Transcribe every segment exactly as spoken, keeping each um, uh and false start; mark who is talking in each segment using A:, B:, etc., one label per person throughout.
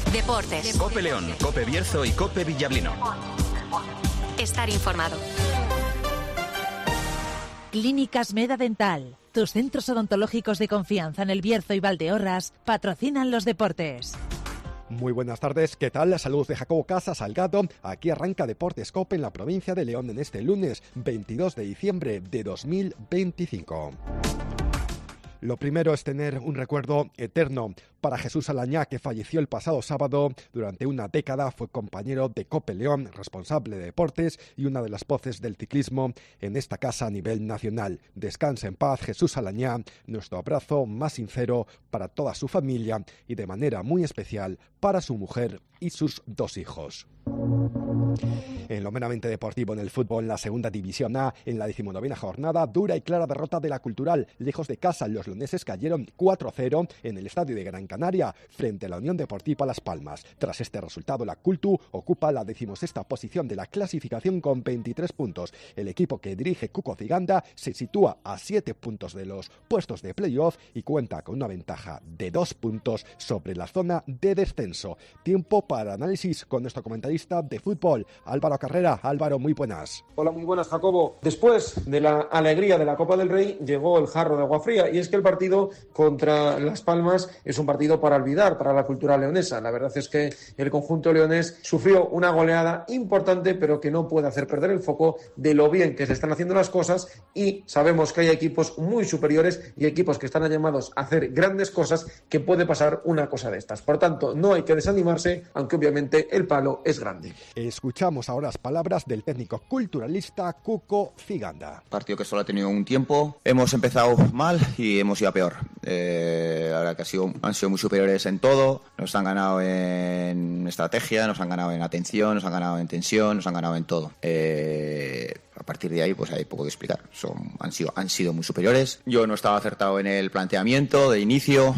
A: Deportes.
B: Cope León, Cope Bierzo y Cope Villablino.
A: Estar informado.
C: Clínicas Meda Dental. Tus centros odontológicos de confianza en El Bierzo y Valdeorras patrocinan los deportes.
D: Muy buenas tardes, ¿qué tal? Saludos de Jacobo Casas Salgado. Aquí arranca Deportes Cope en la provincia de León en este lunes veintidós de diciembre de dos mil veinticinco. Lo primero es tener un recuerdo eterno para Jesús Alañá, que falleció el pasado sábado. Durante una década fue compañero de Cope León, responsable de deportes y una de las voces del ciclismo en esta casa a nivel nacional. Descansa en paz, Jesús Alañá. Nuestro abrazo más sincero para toda su familia y de manera muy especial para su mujer y sus dos hijos. En lo meramente deportivo, en el fútbol, en la segunda división A, en la decimonovena jornada, dura y clara derrota de la Cultural. Lejos de casa, los leoneses cayeron cuatro cero en el estadio de Gran Canaria frente a la Unión Deportiva Las Palmas. Tras este resultado, la Cultu ocupa la decimosexta posición de la clasificación con veintitrés puntos. El equipo que dirige Cuco Ciganda se sitúa a siete puntos de los puestos de playoff y cuenta con una ventaja de dos puntos sobre la zona de descenso. Tiempo para análisis con nuestro comentarista de fútbol, Álvaro Carrera. Álvaro, muy buenas.
E: Hola, muy buenas, Jacobo. Después de la alegría de la Copa del Rey, llegó el jarro de agua fría, y es que el partido contra Las Palmas es un partido para olvidar para la Cultural leonesa. La verdad es que el conjunto leonés sufrió una goleada importante, pero que no puede hacer perder el foco de lo bien que se están haciendo las cosas, y sabemos que hay equipos muy superiores y equipos que están llamados a hacer grandes cosas, que puede pasar una cosa de estas. Por tanto, no hay que desanimarse, aunque obviamente el palo es grande.
D: Escuchamos ahora las palabras del técnico culturalista Cuco Ciganda.
F: Partido que solo ha tenido un tiempo. Hemos empezado mal y hemos ido a peor. Eh, la verdad que ha sido, han sido muy superiores en todo. Nos han ganado en estrategia, nos han ganado en atención, nos han ganado en tensión, nos han ganado en todo. Eh, a partir de ahí, pues hay poco que explicar. Son, han sido, han sido muy superiores. Yo no estaba acertado en el planteamiento de inicio.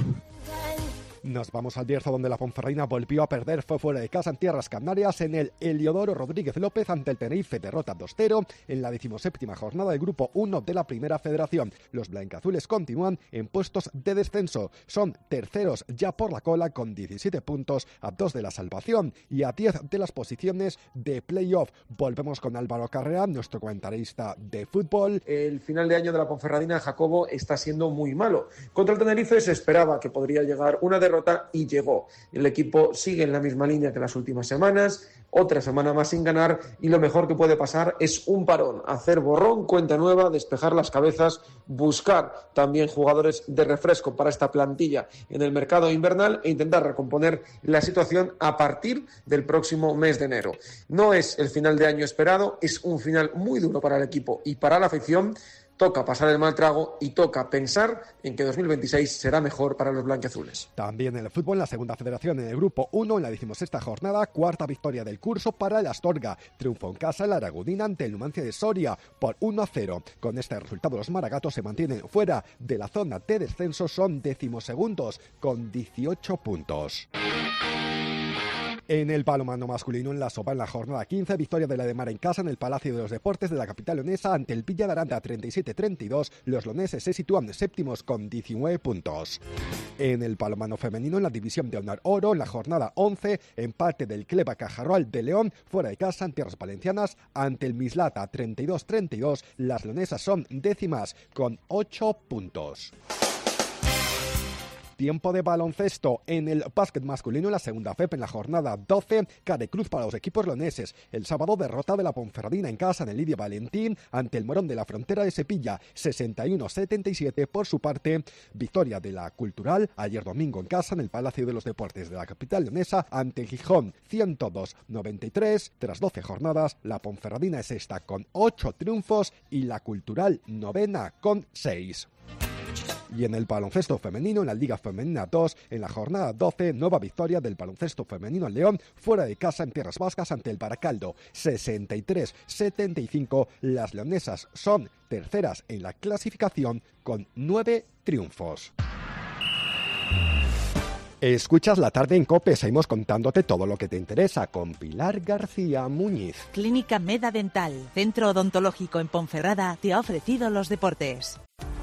D: Nos vamos al Bierzo, donde la Ponferradina volvió a perder. Fue fuera de casa en tierras canarias en el Heliodoro Rodríguez López ante el Tenerife. Derrota dos cero en la decimoséptima jornada del Grupo uno de la Primera Federación. Los blancazules continúan en puestos de descenso. Son terceros ya por la cola con diecisiete puntos, a dos de la salvación y a diez de las posiciones de playoff. Volvemos con Álvaro Carrera, nuestro comentarista de fútbol.
E: El final de año de la Ponferradina, Jacobo, está siendo muy malo. Contra el Tenerife se esperaba que podría llegar una derrota y llegó. El equipo sigue en la misma línea que las últimas semanas, otra semana más sin ganar, y lo mejor que puede pasar es un parón, hacer borrón, cuenta nueva, despejar las cabezas, buscar también jugadores de refresco para esta plantilla en el mercado invernal e intentar recomponer la situación a partir del próximo mes de enero. No es el final de año esperado, es un final muy duro para el equipo y para la afición. Toca pasar el mal trago y toca pensar en que dos mil veintiséis será mejor para los blanquiazules.
D: También en el fútbol, en la segunda federación, en el Grupo uno, en la decimosexta jornada, cuarta victoria del curso para el Astorga. Triunfo en casa la Aragudina ante el Numancia de Soria por uno a cero. Con este resultado, los maragatos se mantienen fuera de la zona de descenso, son decimosegundos con dieciocho puntos. En el balonmano masculino, en la Sopa, en la jornada quince, victoria de la de Mar en casa en el Palacio de los Deportes de la capital leonesa ante el Villa de Aranda treinta y siete a treinta y dos. Los leoneses se sitúan séptimos con diecinueve puntos. En el balonmano femenino, en la división de honor oro, en la jornada once, empate del Cleva Cajarroal de León fuera de casa en tierras valencianas ante el Mislata treinta y dos a treinta y dos. Las leonesas son décimas con ocho puntos. Tiempo de baloncesto en el básquet masculino, en la segunda F E P, en la jornada doce, Carecruz para los equipos leoneses. El sábado, derrota de la Ponferradina en casa en el Lidia Valentín ante el Morón de la Frontera de Sepilla, sesenta y uno a setenta y siete. Por su parte, victoria de la Cultural ayer domingo en casa en el Palacio de los Deportes de la capital leonesa ante el Gijón, ciento dos a noventa y tres. Tras doce jornadas, la Ponferradina es sexta con ocho triunfos y la Cultural novena con seis. Y en el baloncesto femenino, en la Liga Femenina dos, en la jornada doce, nueva victoria del baloncesto femenino en León, fuera de casa en tierras vascas ante el Baracaldo, sesenta y tres a setenta y cinco. Las leonesas son terceras en la clasificación con nueve triunfos. Escuchas La Tarde en COPE, seguimos contándote todo lo que te interesa con Pilar García Muñiz.
C: Clínica Meda Dental, centro odontológico en Ponferrada, te ha ofrecido los deportes.